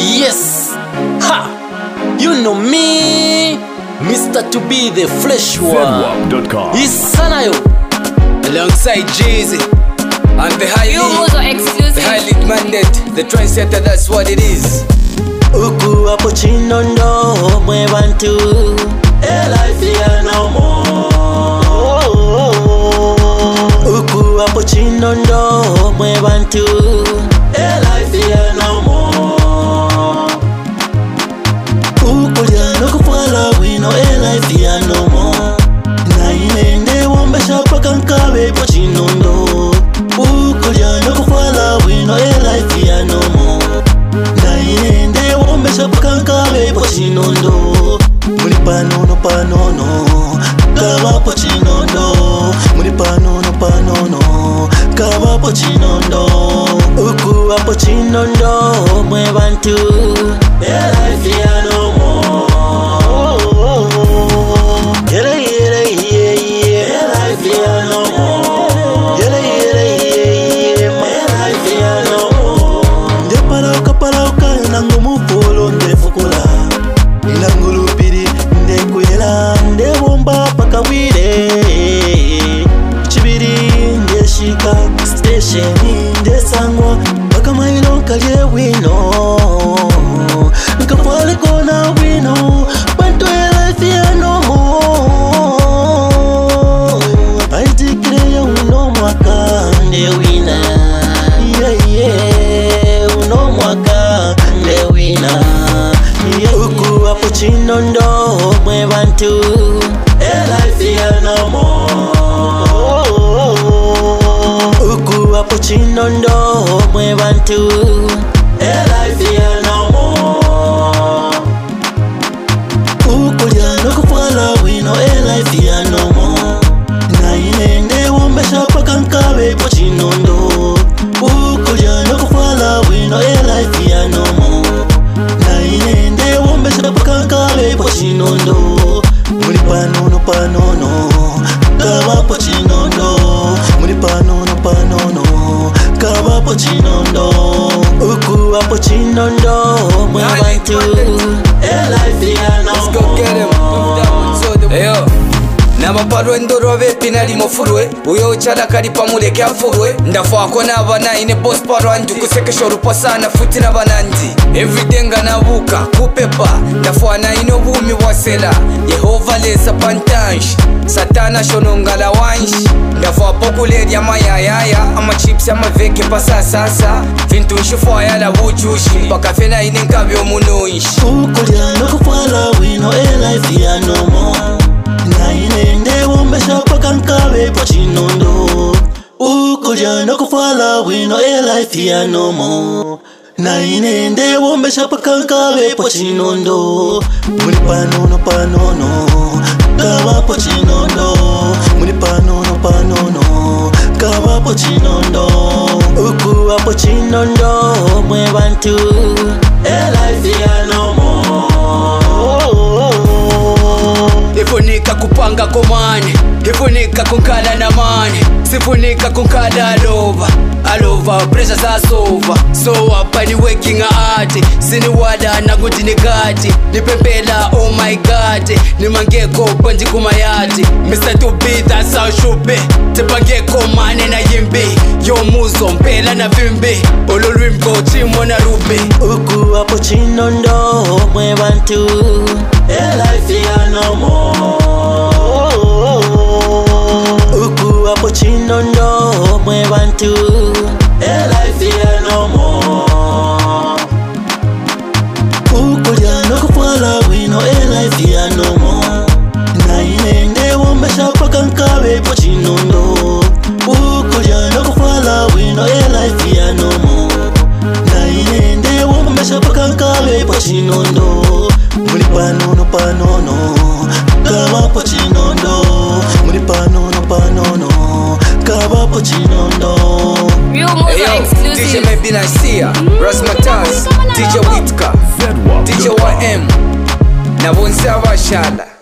Yes, ha! You know me, Mr. To be the fresh one. Zedwap.com. Isanayo alongside Jeezy and the highly demanded, the trendsetter, that's what it is. Uku hapo chinondo mwe bantu life ya no more. Uku hapo chinondo mwe bantu life ya no more. Ukulya no kufala wino life ya no more. Na inende wombesha paka nkabe po chinondo. Ukulya no kufala wino life ya no more. Na inende wombesha paka nkabe po chinondo. Muli panono panono kaba po chinondo. Muli panono panono kaba po chinondo. Uku hapo chinondo mwe bantu life ya no more. Life ya no more. Life ya no more. Nde parauka nangu mufolo nde fukula. Nangu lupiri nde kwela nde bomba paka wile. Chibiri nde shika station nde sangwa paka mailo kalye wino. Nkafale kona wino bantu life ya no more. Aitikire uno mwaka nde wina. Uno mwaka nde wina. Uku hapo chinondo mwe bantu life ya no more. Uku hapo chinondo mwe bantu life ya no more. Ukulya no kufala wino life ya no more. Na inende wombesha paka nkabe po chinondo. Ukulya no kufala wino life ya no more. Na inende wombesha paka nkabe po chinondo. Muli panono panono kaba po chinondo. Muli panono panono kaba po chinondo. Uku hapo chinondo mwe bantu life ya no more. Let's go get him. Eyo n'abapalwe ndoro bepi nali mufurwe uyo chala kali pamuleke afurwe ndafako n'abana ine boss parwanju kusekesha rupasana futi n'abananzi everyday nganabuka kupepa ndafana ino bumi wasela Yehova lesa pantansh satana shonongala wansh ndafa popular ya mayayaya ama chips ama veke pasasasa vintu nshifwa yala buchushi paka fena ine nkabe omunonsh. Ukulya no kufala wino life ya no more. Na inende wombesha paka nkabe po chinondo. Ukulya no kufala wino life ya no more. Na inende wombesha paka nkabe po chinondo. Muli panono panono kaba po chinondo. Muli panono panono kaba po chinondo. Uku hapo chinondo mwe bantu life ya no more. Ifunika kupanga komane, ifunika kunkala na mane, sifunika kunkala alova pressure za sova. So hapa ni working hard, sini wada na kuti nikati nipempela oh my god nimangeko kwanji kumayati Mr. To be that's how should be tipangeko mane na yimbi yo muzo mpela na vimbi ololwimbo chimo na rubi. Uku hapo chinondo mwe bantu life ya no more. Uku hapo chinondo mwe bantu life ya no more. Ukulya no kufala wino life ya no more. Na inende wombesha paka nkabe po chinondo. Ukulya no kufala wino life ya no more. Na inende wombesha paka nkabe po chinondo. Muli panono panono kaba po chinondo. Muli panono panono kaba po chinondo. Eyo, DJ Maybe Nasia, Rasmatas, DJ Witka, DJ YM, na bonse abashala.